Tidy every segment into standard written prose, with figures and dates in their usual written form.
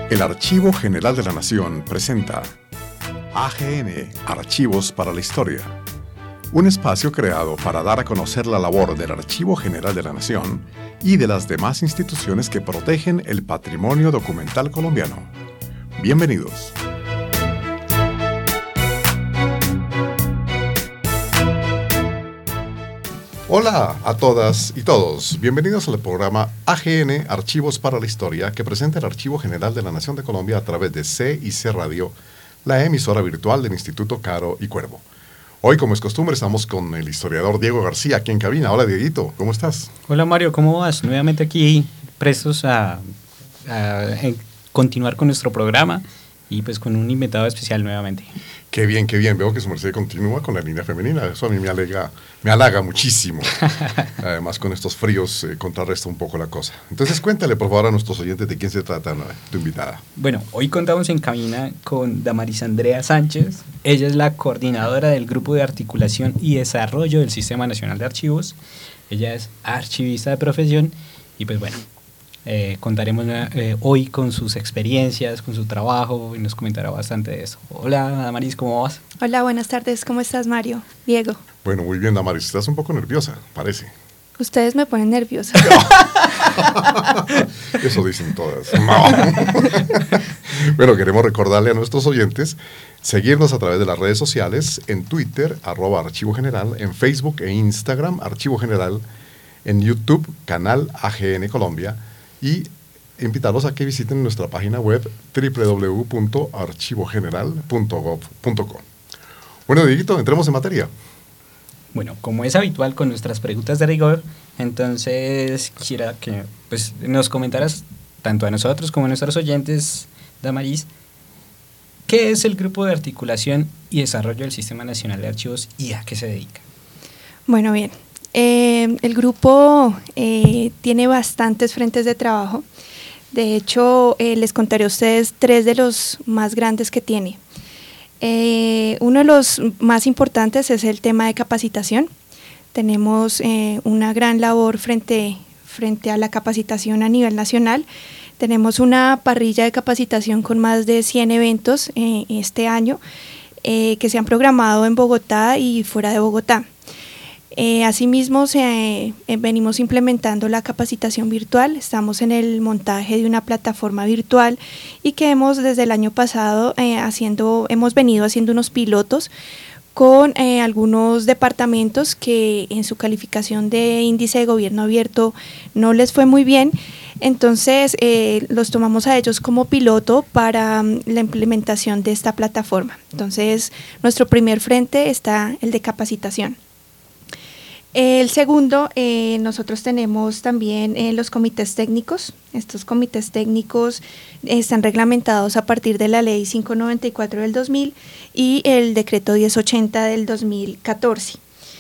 El Archivo General de la Nación presenta AGN, Archivos para la Historia, un espacio creado para dar a conocer la labor del Archivo General de la Nación y de las demás instituciones que protegen el patrimonio documental colombiano. Bienvenidos. Hola a todas y todos, bienvenidos al programa AGN, Archivos para la Historia, que presenta el Archivo General de la Nación de Colombia a través de CIC Radio, la emisora virtual del Instituto Caro y Cuervo. Hoy, como es costumbre, estamos con el historiador Diego García, aquí en cabina. Hola, Dieguito, ¿cómo estás? Hola, Mario, ¿cómo vas? Nuevamente aquí, prestos a continuar con nuestro programa y pues con un invitado especial nuevamente. Qué bien, veo que su merced continúa con la línea femenina, eso a mí me halaga muchísimo. Además, con estos fríos contrarresta un poco la cosa. Entonces, cuéntale por favor a nuestros oyentes de quién se trata tu invitada. Bueno, hoy contamos en cabina con Damaris Andrea Sánchez. Ella es la coordinadora del Grupo de Articulación y Desarrollo del Sistema Nacional de Archivos. Ella es archivista de profesión y pues bueno, contaremos hoy con sus experiencias, con su trabajo y nos comentará bastante de eso. Hola, Damaris, ¿cómo vas? Hola, buenas tardes, ¿cómo estás, Mario? Diego. Bueno, muy bien, Damaris, estás un poco nerviosa, parece. Ustedes me ponen nerviosa. Eso dicen todas. No. Bueno, queremos recordarle a nuestros oyentes seguirnos a través de las redes sociales, en Twitter, @Archivo General, en Facebook e Instagram, Archivo General, en YouTube, canal AGN Colombia, y invitarlos a que visiten nuestra página web www.archivogeneral.gov.co. Bueno, Dieguito, entremos en materia. Bueno, como es habitual con nuestras preguntas de rigor, entonces quisiera que pues, nos comentaras, tanto a nosotros como a nuestros oyentes, Damaris, ¿qué es el Grupo de Articulación y Desarrollo del Sistema Nacional de Archivos y a qué se dedica? Bueno, bien. El grupo tiene bastantes frentes de trabajo. De hecho, les contaré a ustedes 3 de los más grandes que tiene. Uno de los más importantes es el tema de capacitación. Tenemos una gran labor frente a la capacitación a nivel nacional. Tenemos una parrilla de capacitación con más de 100 eventos este año que se han programado en Bogotá y fuera de Bogotá. Asimismo, venimos implementando la capacitación virtual, estamos en el montaje de una plataforma virtual y que desde el año pasado hemos venido haciendo unos pilotos con algunos departamentos que en su calificación de índice de gobierno abierto no les fue muy bien, entonces los tomamos a ellos como piloto para la implementación de esta plataforma. Entonces, nuestro primer frente está el de capacitación. El segundo, nosotros tenemos también los comités técnicos. Estos comités técnicos están reglamentados a partir de la Ley 594 del 2000 y el Decreto 1080 del 2014.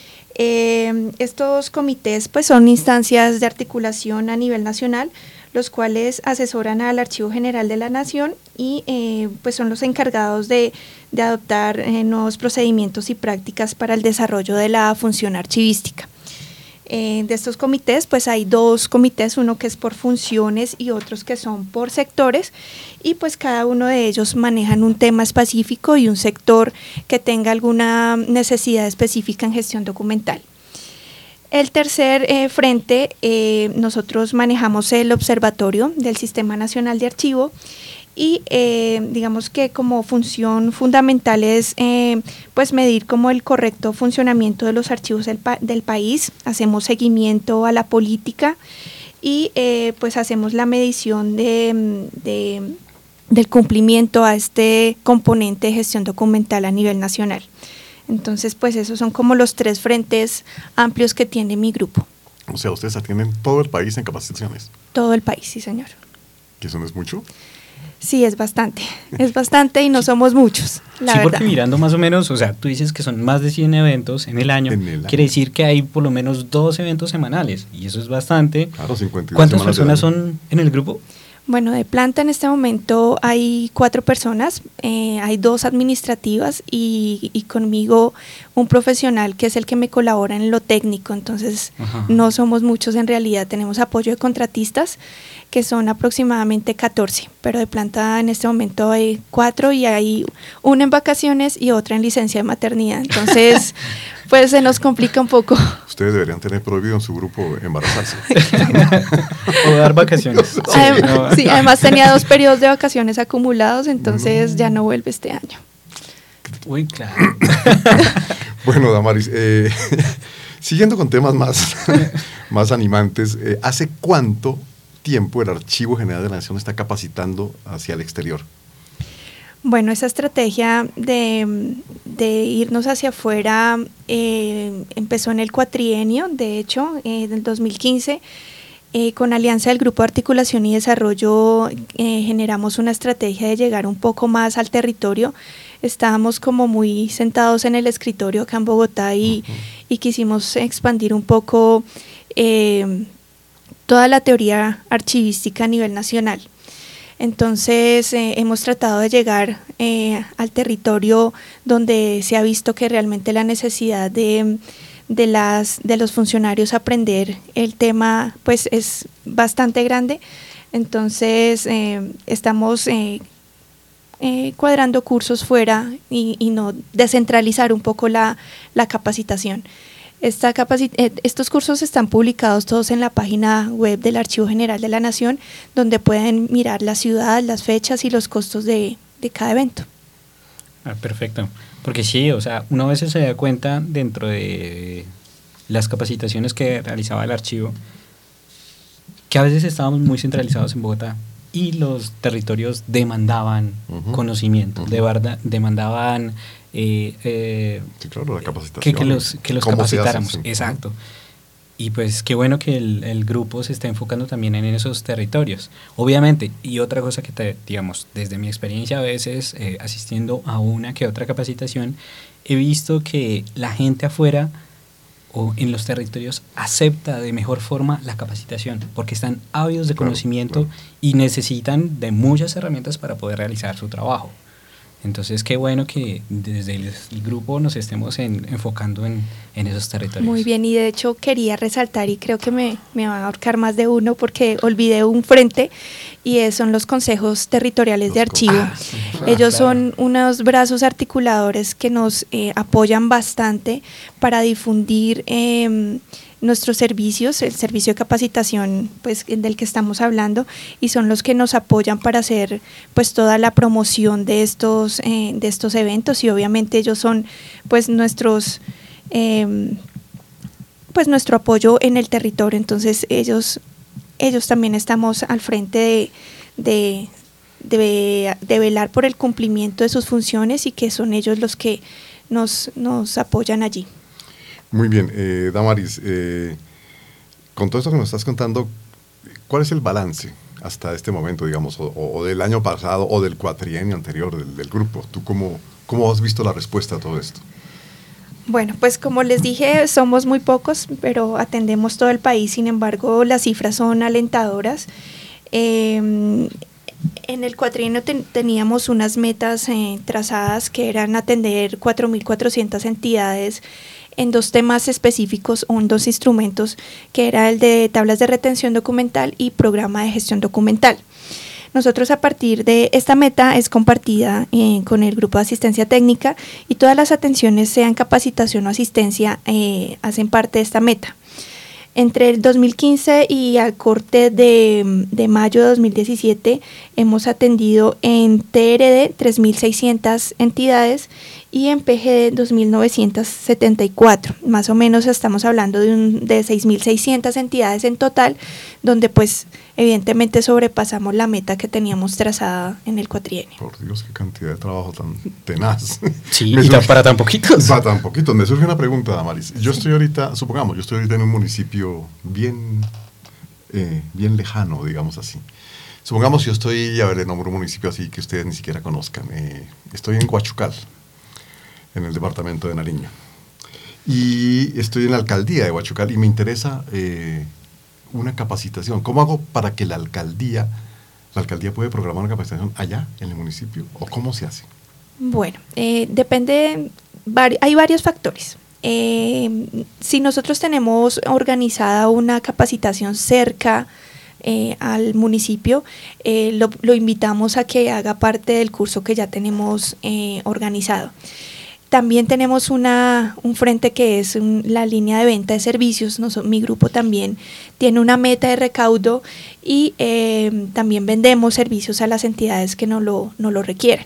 Estos comités pues, son instancias de articulación a nivel nacional, los cuales asesoran al Archivo General de la Nación y pues son los encargados de adoptar nuevos procedimientos y prácticas para el desarrollo de la función archivística. De estos comités, pues hay 2 comités, uno que es por funciones y otros que son por sectores, y pues cada uno de ellos manejan un tema específico y un sector que tenga alguna necesidad específica en gestión documental. El tercer frente, nosotros manejamos el Observatorio del Sistema Nacional de Archivo y digamos que como función fundamental es pues medir como el correcto funcionamiento de los archivos del país, hacemos seguimiento a la política y pues hacemos la medición del cumplimiento a este componente de gestión documental a nivel nacional. Entonces, pues esos son como los 3 frentes amplios que tiene mi grupo. O sea, ustedes atienden todo el país en capacitaciones. Todo el país, sí, señor. ¿Que eso no es mucho? Sí, es bastante y no somos muchos, la verdad. Porque mirando más o menos, o sea, tú dices que son más de 100 eventos en el año, quiere decir que hay por lo menos 2 eventos semanales, y eso es bastante. Claro, 52 ¿Cuántas personas son en el grupo? Bueno, de planta en este momento hay 4 personas, hay 2 administrativas y conmigo un profesional que es el que me colabora en lo técnico, entonces no somos muchos en realidad, tenemos apoyo de contratistas que son aproximadamente 14, pero de planta en este momento hay 4 y hay una en vacaciones y otra en licencia de maternidad, entonces pues se nos complica un poco. Ustedes deberían tener prohibido en su grupo embarazarse. O dar vacaciones. Sí, además tenía 2 periodos de vacaciones acumulados, entonces ya no vuelve este año. Uy, claro. Bueno, Damaris, siguiendo con temas más animantes, ¿hace cuánto tiempo el Archivo General de la Nación está capacitando hacia el exterior? Bueno, esa estrategia de irnos hacia afuera empezó en el cuatrienio, de hecho, en el 2015, con alianza del Grupo de Articulación y Desarrollo generamos una estrategia de llegar un poco más al territorio. Estábamos como muy sentados en el escritorio acá en Bogotá y quisimos expandir un poco toda la teoría archivística a nivel nacional. Entonces hemos tratado de llegar al territorio donde se ha visto que realmente la necesidad de los funcionarios aprender el tema pues es bastante grande. Entonces estamos cuadrando cursos fuera y no descentralizar un poco la capacitación. Estos cursos están publicados todos en la página web del Archivo General de la Nación, donde pueden mirar la ciudad, las fechas y los costos de cada evento. Perfecto, porque sí, o sea, uno a veces se da cuenta dentro de las capacitaciones que realizaba el archivo, que a veces estábamos muy centralizados en Bogotá y los territorios demandaban conocimiento, demandaban sí, claro, la capacitación. que los capacitáramos. Exacto. Y pues qué bueno que el grupo se está enfocando también en esos territorios. Obviamente, y otra cosa que digamos, desde mi experiencia a veces asistiendo a una que otra capacitación, he visto que la gente afuera o en los territorios acepta de mejor forma la capacitación, porque están ávidos de conocimiento y necesitan de muchas herramientas para poder realizar su trabajo. Entonces, qué bueno que desde el grupo nos estemos enfocando en esos territorios. Muy bien, y de hecho quería resaltar, y creo que me va a ahorcar más de uno porque olvidé un frente, y son los consejos territoriales de archivo. Ellos son unos brazos articuladores que nos apoyan bastante para difundir nuestros servicios, el servicio de capacitación pues del que estamos hablando, y son los que nos apoyan para hacer pues toda la promoción de estos eventos, y obviamente ellos son pues nuestro apoyo en el territorio. Entonces ellos también estamos al frente de velar por el cumplimiento de sus funciones, y que son ellos los que nos apoyan allí. Muy bien, Damaris, con todo esto que nos estás contando, ¿cuál es el balance hasta este momento, digamos, o del año pasado o del cuatrienio anterior del grupo? ¿Tú cómo has visto la respuesta a todo esto? Bueno, pues como les dije, somos muy pocos, pero atendemos todo el país. Sin embargo, las cifras son alentadoras. En el cuatrienio teníamos unas metas trazadas que eran atender 4.400 entidades en 2 temas específicos o en 2 instrumentos, que era el de tablas de retención documental y programa de gestión documental. Nosotros, a partir de esta meta, es compartida con el grupo de asistencia técnica, y todas las atenciones, sean capacitación o asistencia, hacen parte de esta meta. Entre el 2015 y al corte de mayo de 2017 hemos atendido en TRD 3.600 entidades y en PGD 2.974. Más o menos estamos hablando de 6.600 entidades en total, donde pues evidentemente sobrepasamos la meta que teníamos trazada en el cuatrienio. Por Dios, qué cantidad de trabajo tan tenaz. Sí, para tan poquitos. Para tan poquitos. Me surge una pregunta, Damaris. Yo estoy ahorita en un municipio bien lejano, digamos así. Supongamos yo estoy, a ver, le nombro un municipio así que ustedes ni siquiera conozcan. Estoy en Huachucal, en el departamento de Nariño. Y estoy en la alcaldía de Huachucal y me interesa una capacitación. ¿Cómo hago para que la alcaldía ¿La alcaldía puede programar una capacitación allá, en el municipio? ¿O cómo se hace? Bueno, depende, hay varios factores. Si nosotros tenemos organizada una capacitación cerca al municipio, lo invitamos a que haga parte del curso que ya tenemos organizado. También tenemos un frente que es la línea de venta de servicios. Mi grupo también tiene una meta de recaudo y también vendemos servicios a las entidades que no lo requieren.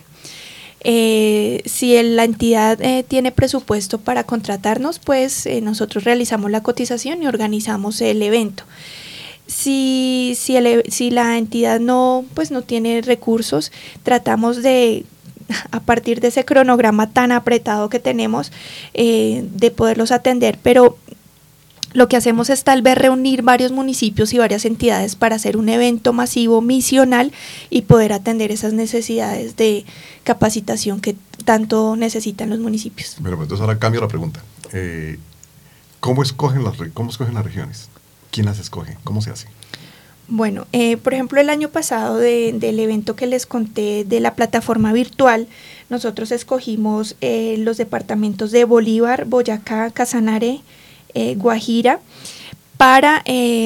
Si la entidad tiene presupuesto para contratarnos, pues nosotros realizamos la cotización y organizamos el evento. Si la entidad no tiene recursos, tratamos de, a partir de ese cronograma tan apretado que tenemos, de poderlos atender, pero lo que hacemos es tal vez reunir varios municipios y varias entidades para hacer un evento masivo misional y poder atender esas necesidades de capacitación que tanto necesitan los municipios. Bueno, pues entonces ahora cambio la pregunta. ¿Cómo escogen las regiones? ¿Quién las escoge? ¿Cómo se hace? Bueno, por ejemplo, el año pasado del evento que les conté de la plataforma virtual, nosotros escogimos los departamentos de Bolívar, Boyacá, Casanare, Guajira, para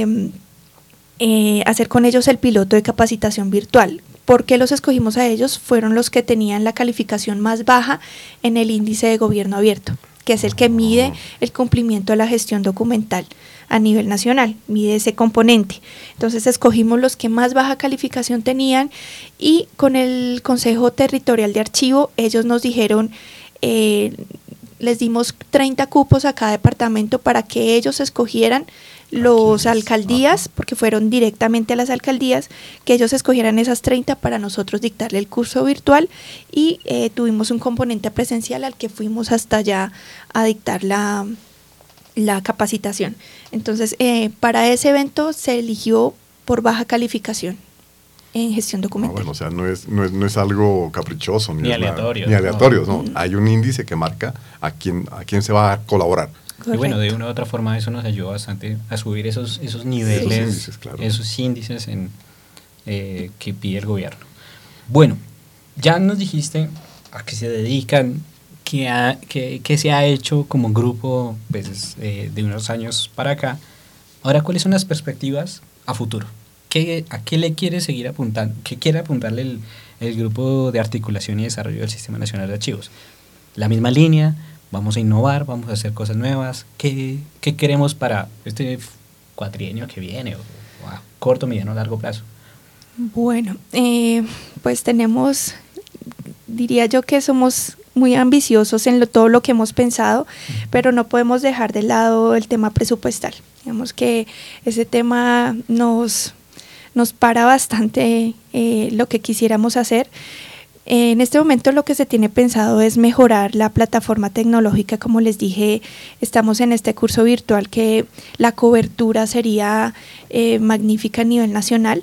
hacer con ellos el piloto de capacitación virtual. ¿Por qué los escogimos a ellos? Fueron los que tenían la calificación más baja en el índice de gobierno abierto, que es el que mide el cumplimiento de la gestión documental a nivel nacional, mide ese componente. Entonces escogimos los que más baja calificación tenían y con el Consejo Territorial de Archivo ellos nos dijeron, les dimos 30 cupos a cada departamento para que ellos escogieran los alcaldías, porque fueron directamente a las alcaldías, que ellos escogieran esas 30 para nosotros dictarle el curso virtual y tuvimos un componente presencial al que fuimos hasta allá a dictar la capacitación. Entonces, para ese evento se eligió por baja calificación en gestión documental. Bueno, o sea, no es algo caprichoso ni aleatorio. Ni aleatorio, no. Hay un índice que marca a quién se va a colaborar. Correcto. Y bueno, de una u otra forma eso nos ayuda bastante a subir esos niveles, esos índices que pide el gobierno. Bueno, ya nos dijiste a qué se dedican, qué se ha hecho como grupo pues, de unos años para acá. Ahora, ¿cuáles son las perspectivas a futuro? ¿A qué le quiere seguir apuntando? ¿Qué quiere apuntarle el grupo de articulación y desarrollo del Sistema Nacional de Archivos? ¿La misma línea? ¿Vamos a innovar? ¿Vamos a hacer cosas nuevas? ¿Qué queremos para este cuatrienio que viene? O a corto, mediano, largo plazo. Bueno, pues diría yo que somos muy ambiciosos en todo lo que hemos pensado, pero no podemos dejar de lado el tema presupuestal. Digamos que ese tema nos para bastante lo que quisiéramos hacer. En este momento lo que se tiene pensado es mejorar la plataforma tecnológica. Como les dije, estamos en este curso virtual que la cobertura sería magnífica a nivel nacional.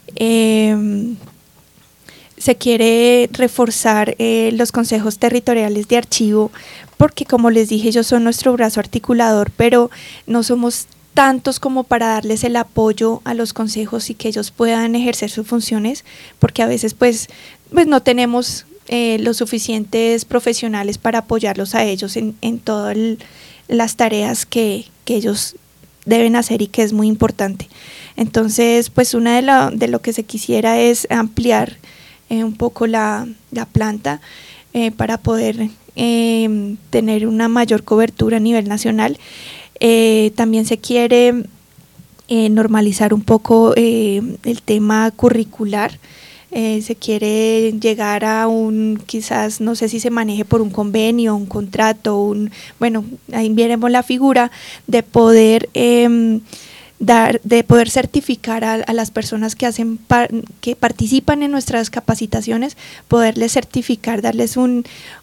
Se quiere reforzar los consejos territoriales de archivo porque, como les dije, ellos son nuestro brazo articulador, pero no somos tantos como para darles el apoyo a los consejos y que ellos puedan ejercer sus funciones, porque a veces pues no tenemos los suficientes profesionales para apoyarlos a ellos en todas las tareas que ellos deben hacer y que es muy importante. Entonces, pues una de lo que se quisiera es ampliar un poco la planta para poder tener una mayor cobertura a nivel nacional. También se quiere normalizar un poco el tema curricular. Se quiere llegar a quizás no sé si se maneje por un convenio, un contrato, bueno, ahí veremos la figura de poder de poder certificar a las personas que participan en nuestras capacitaciones, poderles certificar, darles un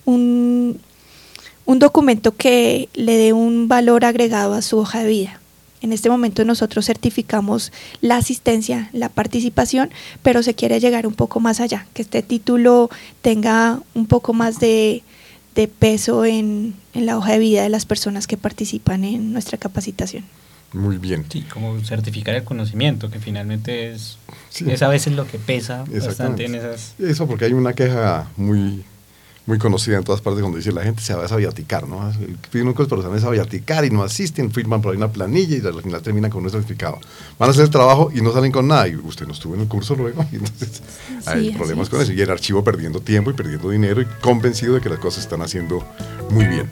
documento que le dé un valor agregado a su hoja de vida. En este momento nosotros certificamos la asistencia, la participación, pero se quiere llegar un poco más allá, que este título tenga un poco más de peso en la hoja de vida de las personas que participan en nuestra capacitación. Muy bien. Sí, como certificar el conocimiento, que finalmente Sí. es a veces lo que pesa bastante Exactamente. en esas... Eso porque hay una queja muy conocida en todas partes cuando dice la gente se va a sabiaticar, ¿no? Piden un curso, pero se van a sabiaticar y no asisten, firman por ahí una planilla y al final terminan con un certificado. Van a hacer el trabajo y no salen con nada y usted no estuvo en el curso luego, y entonces hay problemas con eso. Y el archivo perdiendo tiempo y perdiendo dinero y convencido de que las cosas se están haciendo muy bien.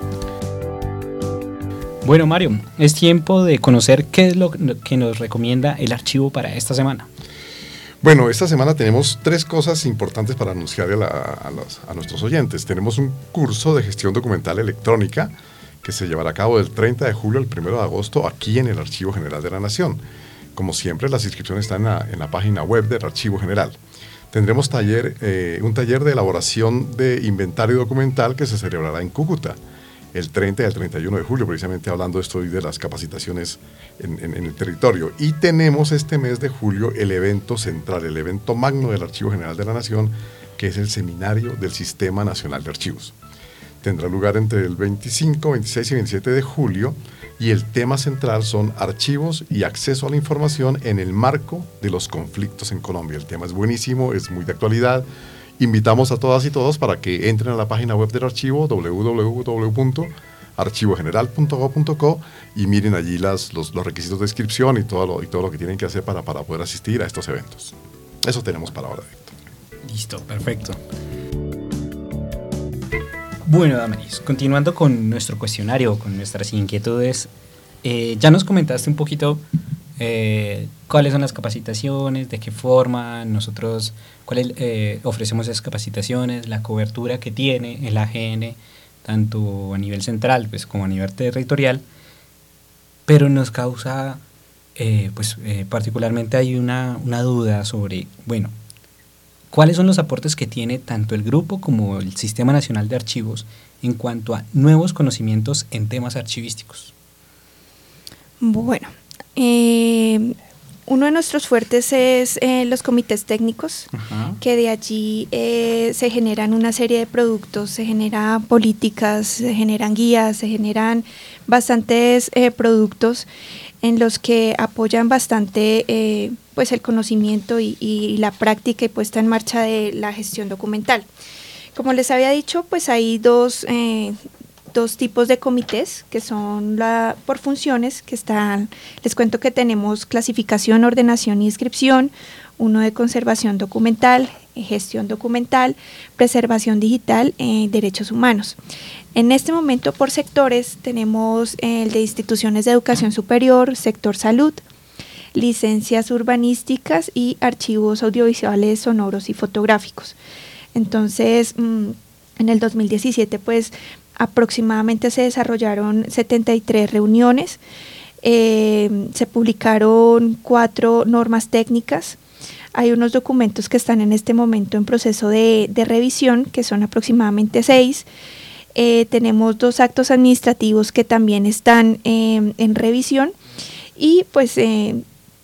Bueno, Mario, es tiempo de conocer qué es lo que nos recomienda el archivo para esta semana. Bueno, esta semana tenemos 3 cosas importantes para anunciarle a nuestros oyentes. Tenemos un curso de gestión documental electrónica que se llevará a cabo del 30 de julio al 1 de agosto aquí en el Archivo General de la Nación. Como siempre, las inscripciones están en la página web del Archivo General. Tendremos un taller de elaboración de inventario documental que se celebrará en Cúcuta el 30 y el 31 de julio, precisamente hablando de las capacitaciones en el territorio. Y tenemos este mes de julio el evento central, el evento magno del Archivo General de la Nación, que es el Seminario del Sistema Nacional de Archivos. Tendrá lugar entre el 25, 26 y 27 de julio y el tema central son archivos y acceso a la información en el marco de los conflictos en Colombia. El tema es buenísimo, es muy de actualidad. Invitamos a todas y todos para que entren a la página web del archivo www.archivogeneral.gov.co y miren allí los requisitos de inscripción y todo lo que tienen que hacer para poder asistir a estos eventos. Eso tenemos para ahora, Víctor. Listo, perfecto. Bueno, Damaris, continuando con nuestro cuestionario, con nuestras inquietudes, ya nos comentaste un poquito cuáles son las capacitaciones, de qué forma nosotros ofrecemos esas capacitaciones, la cobertura que tiene el AGN, tanto a nivel central pues, como a nivel territorial, pero nos causa, particularmente hay una duda sobre, bueno, ¿cuáles son los aportes que tiene tanto el grupo como el Sistema Nacional de Archivos en cuanto a nuevos conocimientos en temas archivísticos? Bueno, uno de nuestros fuertes es los comités técnicos, que de allí se generan una serie de productos, se generan políticas, se generan guías, se generan bastantes productos en los que apoyan bastante pues el conocimiento y la práctica y puesta en marcha de la gestión documental. Como les había dicho, pues hay dos tipos de comités que son por funciones, que están, les cuento que tenemos clasificación, ordenación y inscripción, uno de conservación documental, gestión documental, preservación digital, derechos humanos. En este momento por sectores tenemos el de instituciones de educación superior, sector salud, licencias urbanísticas y archivos audiovisuales, sonoros y fotográficos. Entonces, en el 2017 pues aproximadamente se desarrollaron 73 reuniones, se publicaron 4 normas técnicas, hay unos documentos que están en este momento en proceso de revisión, que son aproximadamente 6, tenemos 2 actos administrativos que también están en revisión y pues en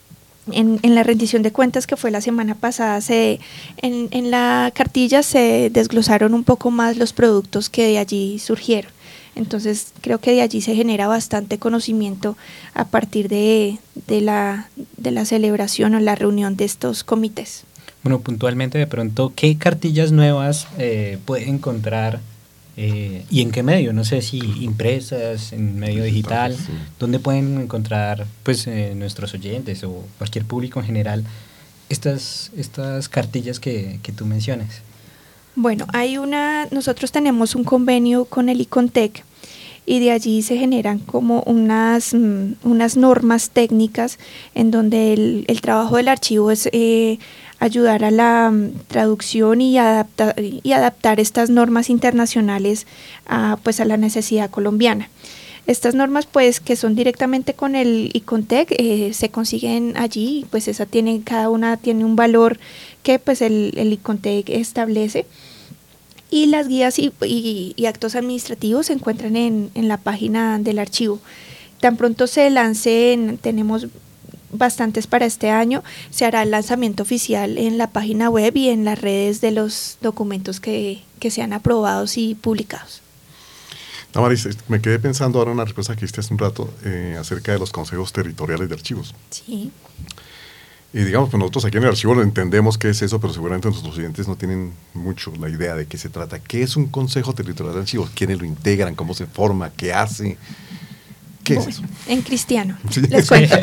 la rendición de cuentas que fue la semana pasada, en la cartilla se desglosaron un poco más los productos que de allí surgieron. Entonces creo que de allí se genera bastante conocimiento a partir de la celebración o la reunión de estos comités. Bueno, puntualmente de pronto, ¿qué cartillas nuevas puede encontrar y en qué medio? No sé si impresas, en medio digital, Sí. ¿dónde pueden encontrar pues nuestros oyentes o cualquier público en general estas cartillas que tú mencionas? Bueno, nosotros tenemos un convenio con el ICONTEC y de allí se generan como unas normas técnicas en donde el trabajo del archivo es ayudar a la traducción y adaptar estas normas internacionales a la necesidad colombiana. Estas normas pues que son directamente con el ICONTEC se consiguen allí, pues cada una tiene un valor que pues el ICONTEC establece, y las guías y actos administrativos se encuentran en la página del archivo. Tan pronto se lancen, tenemos bastantes para este año, se hará el lanzamiento oficial en la página web y en las redes de los documentos que sean aprobados y publicados. Damaris, me quedé pensando ahora en una respuesta que hiciste hace un rato acerca de los consejos territoriales de archivos. Sí. Y digamos, pues nosotros aquí en el archivo lo entendemos qué es eso, pero seguramente nuestros oyentes no tienen mucho la idea de qué se trata. ¿Qué es un consejo territorial de archivos? ¿Quiénes lo integran? ¿Cómo se forma? ¿Qué hace? ¿Qué es eso? En cristiano, Sí. les cuento.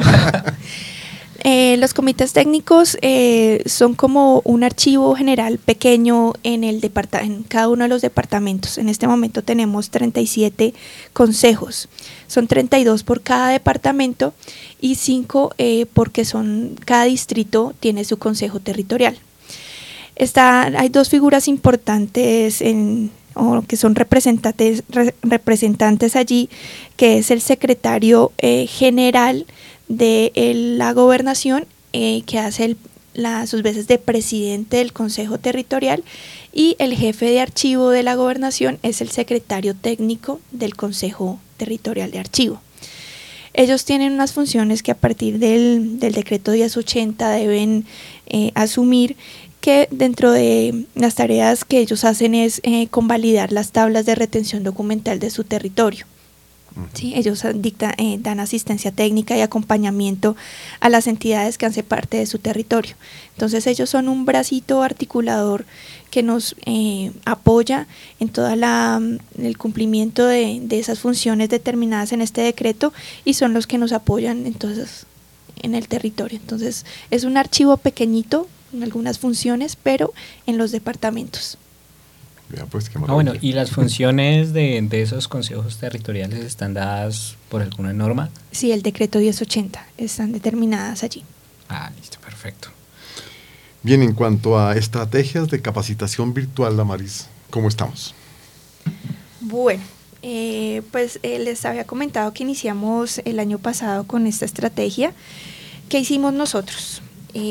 Los comités técnicos son como un archivo general pequeño en cada uno de los departamentos. En este momento tenemos 37 consejos. Son 32 por cada departamento y 5 porque cada distrito tiene su consejo territorial. Hay dos figuras importantes que son representantes allí, que es el secretario general de la gobernación, que hace sus veces de presidente del consejo territorial, y el jefe de archivo de la gobernación es el secretario técnico del consejo territorial de archivo. Ellos tienen unas funciones que a partir del decreto 1080 deben asumir, que dentro de las tareas que ellos hacen es convalidar las tablas de retención documental de su territorio. Sí, ellos dan asistencia técnica y acompañamiento a las entidades que hacen parte de su territorio. Entonces ellos son un bracito articulador que nos apoya en todo el cumplimiento de esas funciones determinadas en este decreto, y son los que nos apoyan entonces en el territorio. Entonces es un archivo pequeñito en algunas funciones, pero en los departamentos. Ya, pues, qué bueno, ¿y las funciones de esos consejos territoriales están dadas por alguna norma? Sí, el decreto 1080 están determinadas allí. Listo, perfecto. Bien, en cuanto a estrategias de capacitación virtual, Damaris, ¿cómo estamos? Bueno, pues les había comentado que iniciamos el año pasado con esta estrategia. ¿Qué hicimos nosotros?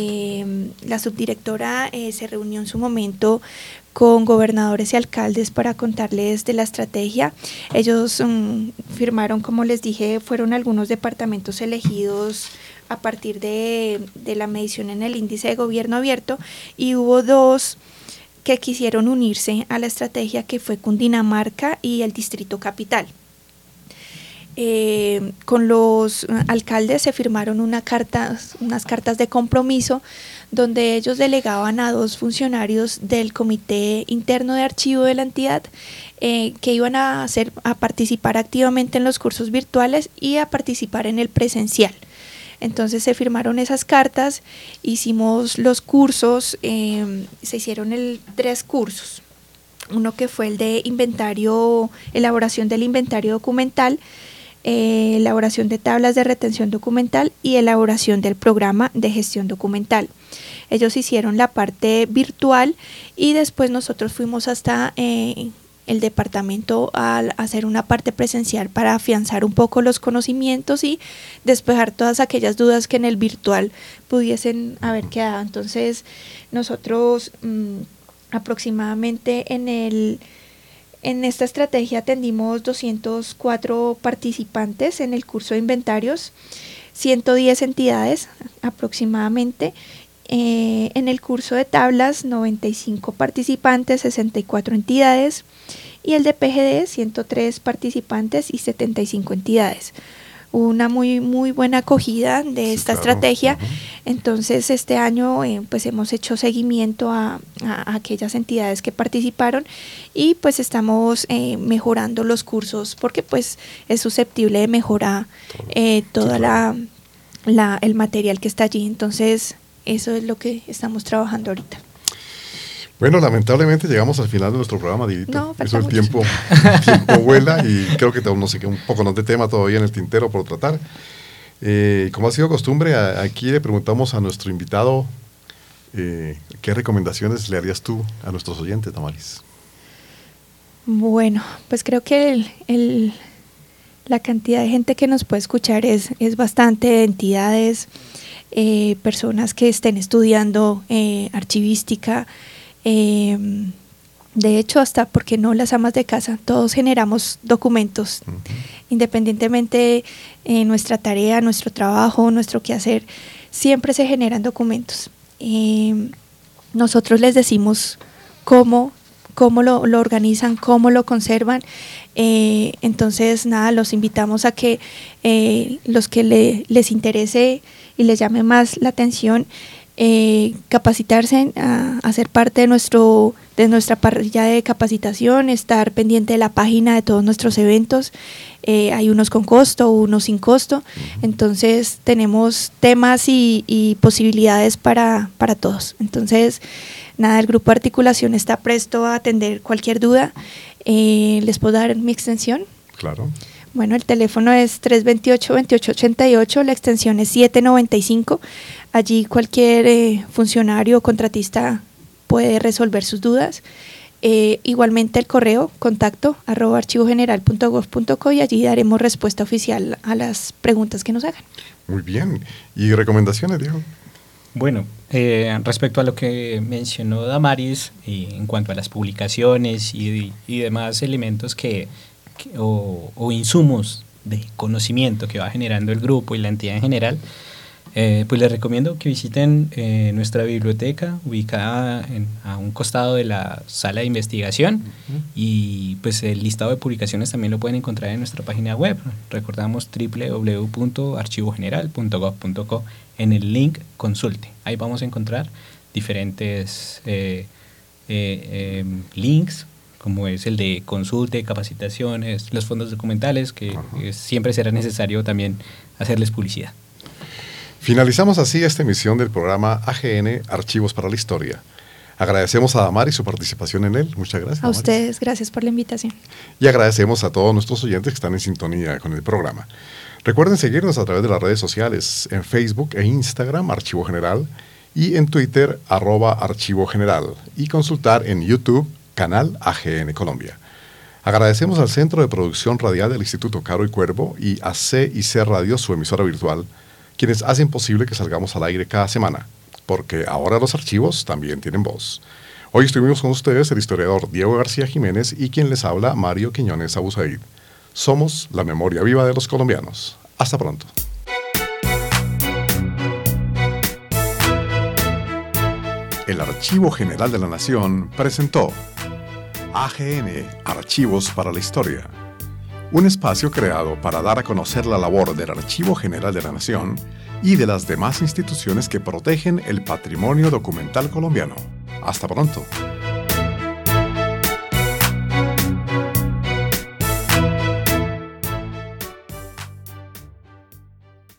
La subdirectora se reunió en su momento con gobernadores y alcaldes para contarles de la estrategia. Ellos firmaron, como les dije, fueron algunos departamentos elegidos a partir de la medición en el índice de gobierno abierto, y hubo 2 que quisieron unirse a la estrategia, que fue Cundinamarca y el Distrito Capital. Con los alcaldes se firmaron unas cartas de compromiso, donde ellos delegaban a 2 funcionarios del comité interno de archivo de la entidad, que iban a participar activamente en los cursos virtuales y a participar en el presencial. Entonces se firmaron esas cartas, hicimos los cursos, se hicieron 3 cursos. Uno que fue el de elaboración del inventario documental, elaboración de tablas de retención documental y elaboración del programa de gestión documental. Ellos hicieron la parte virtual y después nosotros fuimos hasta el departamento a hacer una parte presencial para afianzar un poco los conocimientos y despejar todas aquellas dudas que en el virtual pudiesen haber quedado. Entonces nosotros aproximadamente en esta estrategia atendimos 204 participantes en el curso de inventarios, 110 entidades aproximadamente. En el curso de tablas, 95 participantes, 64 entidades, y el de PGD, 103 participantes y 75 entidades. Una muy buena acogida de esta estrategia. Entonces este año pues hemos hecho seguimiento a aquellas entidades que participaron, y pues estamos mejorando los cursos, porque pues es susceptible de mejorar el material que está allí. Entonces eso es lo que estamos trabajando ahorita. Bueno, lamentablemente llegamos al final de nuestro programa, Didito. No, falta eso el mucho. tiempo vuela, y creo que no sé, un poco de tema todavía en el tintero por tratar. Como ha sido costumbre, aquí le preguntamos a nuestro invitado qué recomendaciones le harías tú a nuestros oyentes, Damaris. Bueno, pues creo que la cantidad de gente que nos puede escuchar es bastante, de entidades, personas que estén estudiando archivística, de hecho hasta, ¿por qué no?, las amas de casa. Todos generamos documentos, independientemente de nuestra tarea, nuestro trabajo, nuestro quehacer, siempre se generan documentos. Nosotros les decimos cómo cómo lo organizan, cómo lo conservan. Entonces, nada, los invitamos a que los que les interese y les llame más la atención, capacitarse, a ser parte de nuestra parrilla de capacitación, estar pendiente de la página de todos nuestros eventos. Hay unos con costo, unos sin costo, entonces tenemos temas y posibilidades para todos. Entonces, nada, el grupo de articulación está presto a atender cualquier duda. ¿Les puedo dar mi extensión? Claro. Bueno, el teléfono es 328-2888, la extensión es 795. Allí cualquier funcionario o contratista puede resolver sus dudas. Igualmente el correo contacto@archivogeneral.gov.co, y allí daremos respuesta oficial a las preguntas que nos hagan. Muy bien. ¿Y recomendaciones, Diego? Bueno, respecto a lo que mencionó Damaris, en cuanto a las publicaciones y demás elementos o insumos de conocimiento que va generando el grupo y la entidad en general, pues les recomiendo que visiten nuestra biblioteca ubicada a un costado de la sala de investigación, y pues el listado de publicaciones también lo pueden encontrar en nuestra página web. Recordamos www.archivogeneral.gov.co, en el link consulte. Ahí vamos a encontrar diferentes links, como es el de consulte, capacitaciones, los fondos documentales, que siempre será necesario también hacerles publicidad. Finalizamos así esta emisión del programa AGN Archivos para la Historia. Agradecemos a Damaris su participación en él. Muchas gracias, A Damaris. ustedes, gracias por la invitación. Y agradecemos a todos nuestros oyentes que están en sintonía con el programa. Recuerden seguirnos a través de las redes sociales, en Facebook e Instagram, Archivo General, y en Twitter, @Archivo General, y consultar en YouTube, canal AGN Colombia. Agradecemos al Centro de Producción Radial del Instituto Caro y Cuervo y a C&C Radio, su emisora virtual, quienes hacen posible que salgamos al aire cada semana, porque ahora los archivos también tienen voz. Hoy estuvimos con ustedes el historiador Diego García Jiménez y quien les habla, Mario Quiñones Abusaid. Somos la memoria viva de los colombianos. Hasta pronto. El Archivo General de la Nación presentó AGN Archivos para la Historia, un espacio creado para dar a conocer la labor del Archivo General de la Nación y de las demás instituciones que protegen el patrimonio documental colombiano. Hasta pronto.